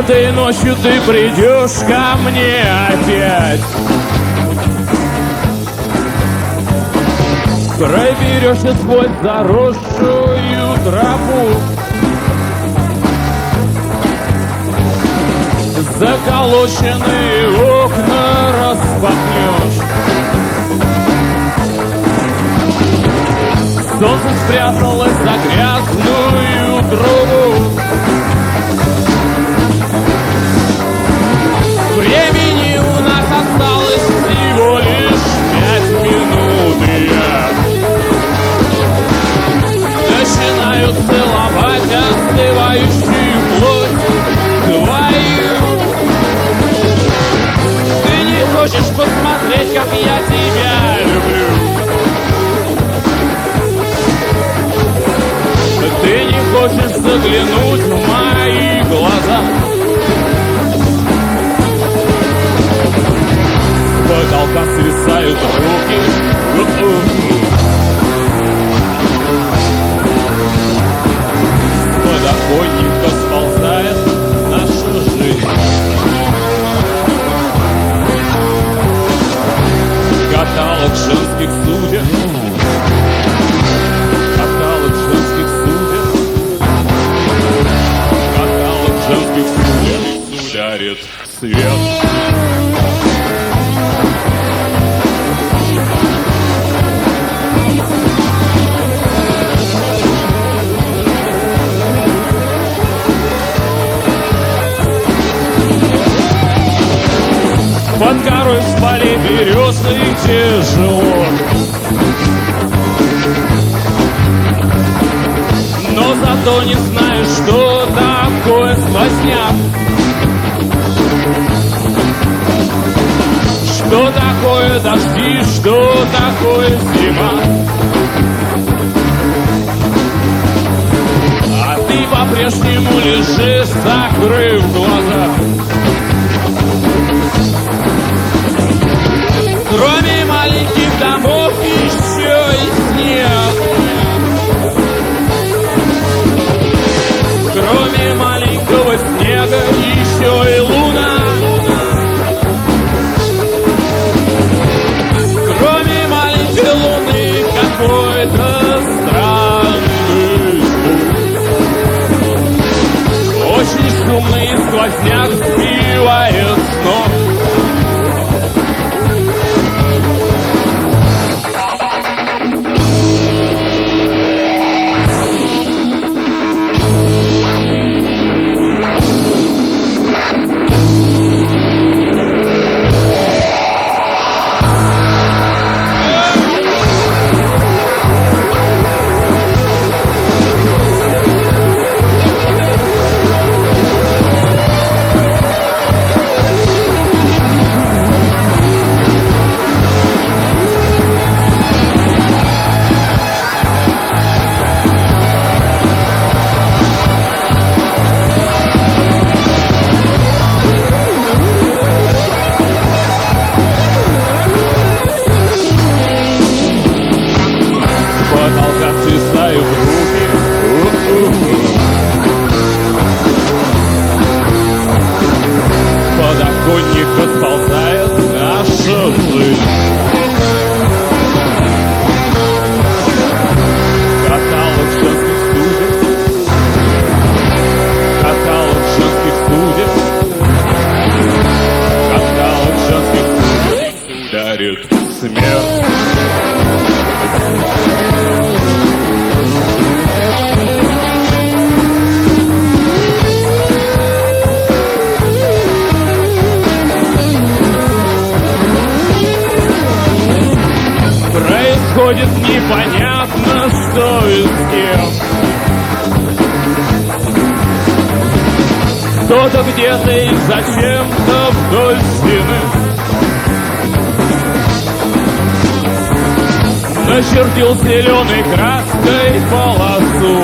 этой ночью ты придешь ко мне опять. Проберешься сквозь заросшую траву, заколоченные окна распахнешь. Солнце спряталось за грязную трубу. Времени у нас осталось всего лишь 5 минут, и я начинаю целовать остывающую плоть твою. Ты не хочешь посмотреть, как я тебя люблю? Ты не хочешь заглянуть в мои глаза? С потолка свисают руки. С подоконника сползает наша жизнь. Каталог женских судеб. Каталог женских судеб. Каталог женских судеб. Ударит свет. Под горой в поле березы тяжело, но зато не знаешь, что такое сквозняк, что такое дожди, что такое зима. А ты по-прежнему лежишь, закрыв глаза. Кроме маленьких домов еще и снег. Кроме маленького снега еще и луна. Кроме маленькой луны какой-то странный звук. Очень шумный сквозняк сбивает с ног. Подоконника сползает наша жизнь. Каталог женских судеб. Каталог женских судеб. Каталог женских судеб. Дарит смерть. Происходит непонятно, что и с кем. Кто-то где-то и зачем-то вдоль стены начертил зеленой краской полосу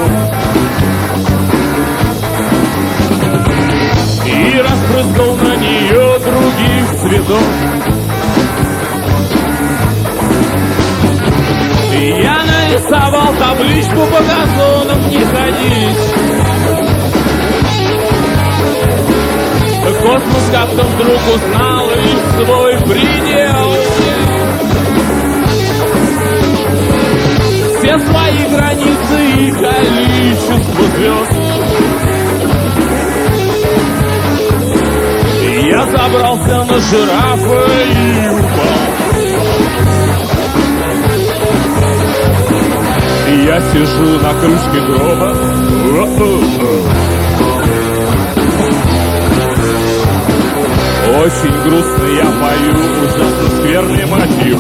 и разбрызгал на нее других цветов. Я нарисовал табличку по газонам не ходить. Космос как-то вдруг узнал и свой предел. Все свои границы и количество звезд. Я забрался на жирафа и упал. Я сижу на крышке гроба. Очень грустно я пою, ужасно скверный мотив.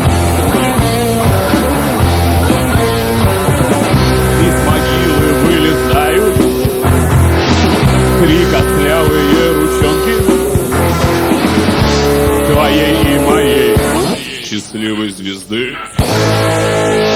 Из могилы вылезают три костлявые ручонки твоей и моей счастливой звезды.